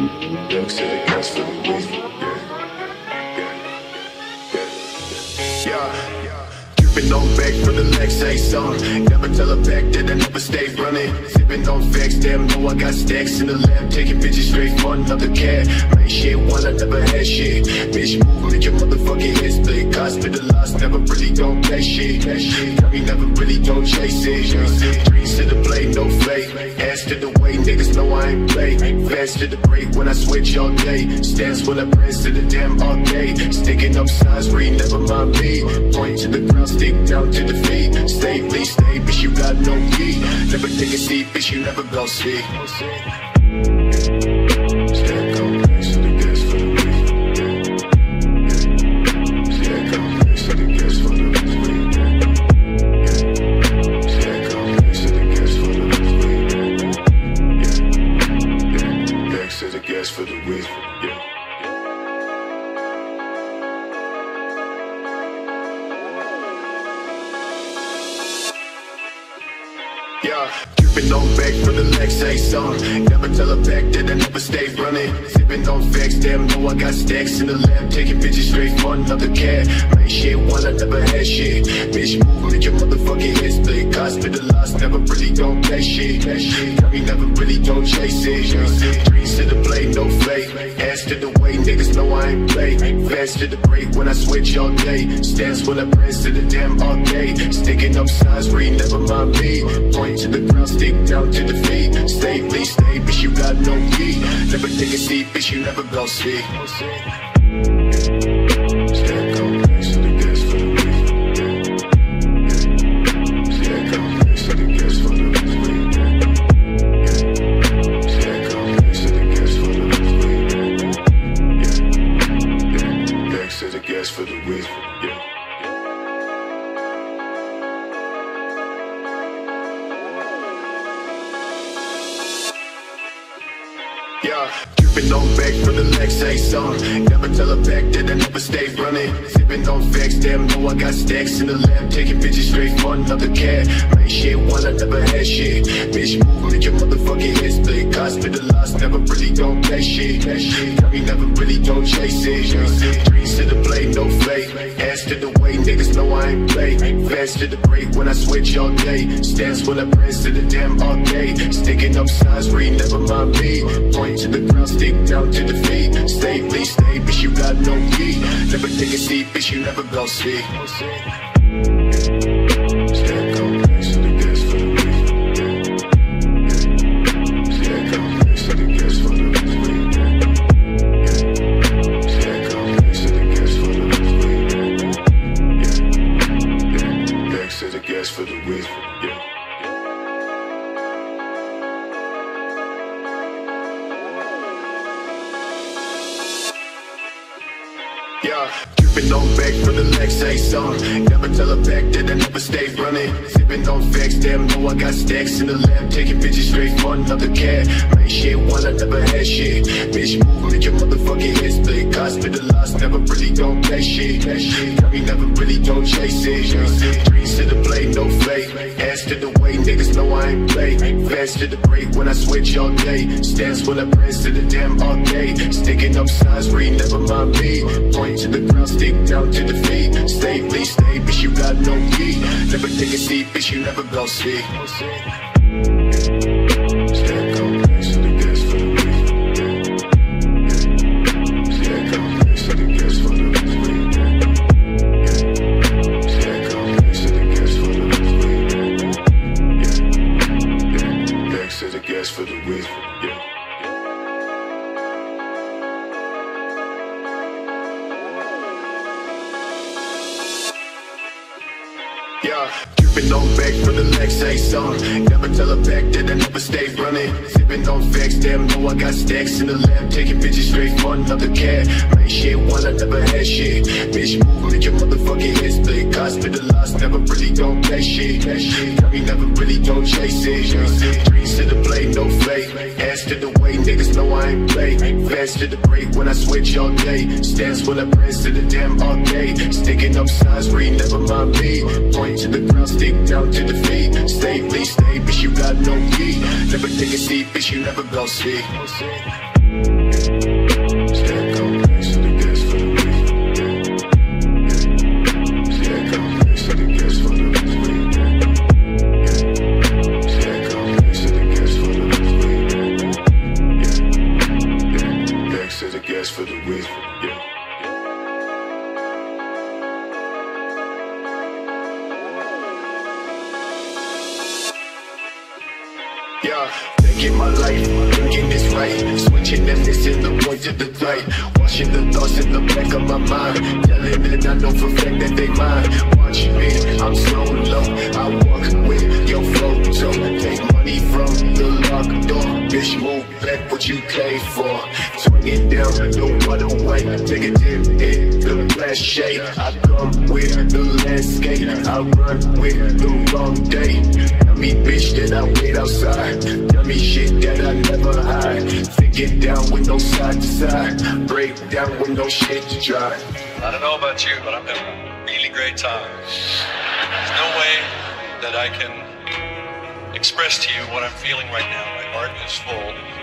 Young said gas for the week. Yeah. Dripping on back for the legs, say song. Never tell her back that I never stay running. Sipping on facts, damn, know I got stacks in the lab. Taking bitches straight for another cat. Make shit one, I never had shit. Bitch, move, make your motherfucking head split. Hospitalized, never really gon' play shit. We never really don't chase it. Threes to the blade, no flake. Ass to the way, niggas know I ain't play. Fast to the break when I switch all day. Stance when I press to the damn all day. Sticking up sides, read, never mind me. Point to the ground, stick down to the feet. Stay, please stay, bitch, you got no key. Never take a seat, bitch, you never gon' see. Stack on place to the gas for the week. Stack on place to the gas for the week. Stack on place to the gas for the week. Back to the gas for the week. Yeah, dripping on back for the legs, say song. Never tell her back that I never stay running. Sipping on facts, damn, know I got stacks in the lab. Taking bitches straight for another cat. Make shit one, I never had shit. Bitch, move, make your motherfucking head split. Hospitalized, never really gon' play shit. We never really don't chase it. Threes to the blade, no flake. Ass to the way, niggas know I ain't play. Fast to the break when I switch all day. Stance when I press to the damn all day. Sticking up sides, read, never mind me. Point to the ground, stick down to the feet. Stay, please stay, bitch, you got no key. Never take a seat, bitch, you never gon' see. Stack on place to the gas for the week. Stack on place to the gas for the week. Stack on place to the gas for the week. Back to the gas for the week. Yeah, dripping on back for the legs, say song. Never tell her back that I never stay running. Sipping on facts, damn, know I got stacks in the lab. Taking bitches straight for another cat. Make shit one, I never had shit. Bitch, move, make your motherfucking head split. Hospitalized, never really gon' play shit. We never really don't chase it. Threes to the blade, no flake. Ass to the way, niggas know I ain't play. Fast to the break when I switch all day. Stance when I press to the damn all day. Sticking up sides, read, never mind me. Point to the ground, stick down to the feet. Stay, please stay, bitch, you got no key. Never take a seat, bitch, you never gon' see. Stack on place to the gas for the week. Stack on place to the gas for the week. Stack on place to the gas for the week. Back to the gas for the week. Yeah, dripping on back for the legs, say song. Never tell her back that I never stay running. Sipping on facts, damn, know I got stacks in the lab. Taking bitches straight for another cat. Make shit one, I never had shit. Bitch, move, make your motherfucking head split. Hospitalized, never really gon' play shit. We never really don't chase it. Threes to the blade, no flake. Ass to the way, niggas know I ain't play. Fast to the break when I switch all day. Stance when I press to the damn all day. Sticking up sides, read, never mind me. Point to the ground, stick down to the feet. Stay, please stay, bitch, you got no key. Never take a seat, bitch, you never gon' see. Stack on place to the gas for the week. Stack on place to the gas for the week. Stack on place to the gas for the week. Back to the gas for the week. Yeah, dripping on back for the legs, say song. Never tell her back that I never stay running. Sipping on facts, damn, know I got stacks in the lab. Taking bitches straight for another cat. Make shit one, I never had shit. Bitch, move, make your motherfucking head split. Hospitalized, never really gon' play shit. We never really don't chase it. Threes to the blade, no flake. Ass to the way, niggas know I ain't play. Fast to the break when I switch all day. Stance when I press to the damn all day. Sticking up sides, read, never mind me. Point to the ground, stick down to the feet. Stay, please stay, bitch, you got no key. Never take a seat, bitch, you never gon' see. that's for the real. Yeah. Yeah, taking my life, thinking it's right. Switching and missing the point to the right. Washing the thoughts in the back of my mind. Telling that I know for a fact that they mine. Watch me, I'm so low. I walk with your photo. Take money from the locked door. Bitch, move back what you played for. Swing it down, no other way. Take a dip in the last shade. I come with the landscape. I run with the wrong day. Tell me bitch that I wait outside. Tell me shit that I never hide. Take it down with no side to side. Break down with no shit to try. I don't know about you, but I'm having a really great time. There's no way that I can express to you what I'm feeling right now. My heart is full.